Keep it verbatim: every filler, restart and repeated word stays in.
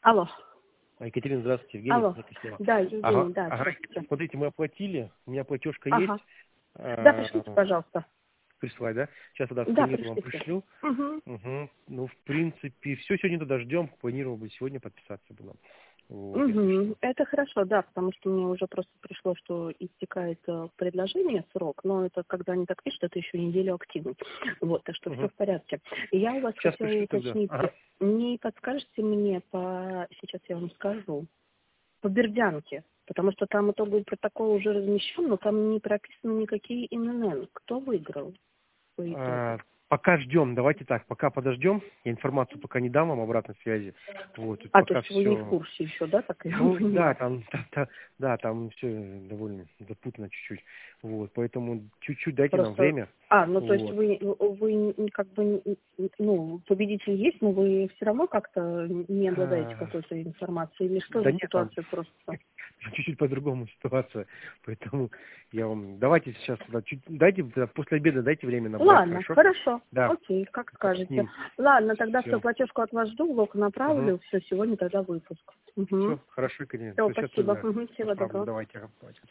Алло. Екатерина, здравствуйте, Евгений. Алло. Да, Евгений, ага, да. ага. Смотрите, мы оплатили, у меня платежка Ага. есть. Да, пришлите, пожалуйста. Прислать, да? Сейчас тогда Да, сканирую, вам пришлите. пришлю. Угу. Угу. Ну, в принципе, все, сегодня туда ждем. Планировал бы сегодня подписаться бы нам. Вот, если Угу. что. Это хорошо, да, потому что мне уже просто пришло, что истекает э, предложение, срок, но это когда они так пишут, это еще неделю активно. Вот, так что все Угу. в порядке. И я у вас Сейчас хотела пришлю тогда. уточнить, Ага. не подскажете мне по, сейчас я вам скажу, по Бердянке, потому что там итоговый протокол уже размещен, но там не прописаны никакие ИНН. Кто выиграл по итогу? А, пока ждем, давайте так, пока подождем. Я информацию пока не дам вам обратной связи. Вот, тут А, то пока есть вы не в все. курсе еще, да, так я Ну да, понимаю? там, та- та- да, там все довольно запутано чуть-чуть. Вот, поэтому чуть-чуть дайте нам Просто, время. а, ну то есть Вот. вы, вы не- как бы, не- ну, победитель есть, но вы все равно как-то не обладаете А, какой-то информацией, или что да за нет, там ситуация просто? чуть-чуть по-другому ситуация. Поэтому я вам давайте сейчас да, чуть, дайте да, после обеда дайте время набрать, Ладно, хорошо? хорошо, Да, окей, как с скажете. ним. Ладно, тогда все, Все. платежку от вас жду, лог Угу. направлю, все, сегодня тогда выпуск. Угу. Все, хорошо, Екатерина. Все, Все, сейчас спасибо, тогда угу, всего направлю. доброго. Давайте, давайте.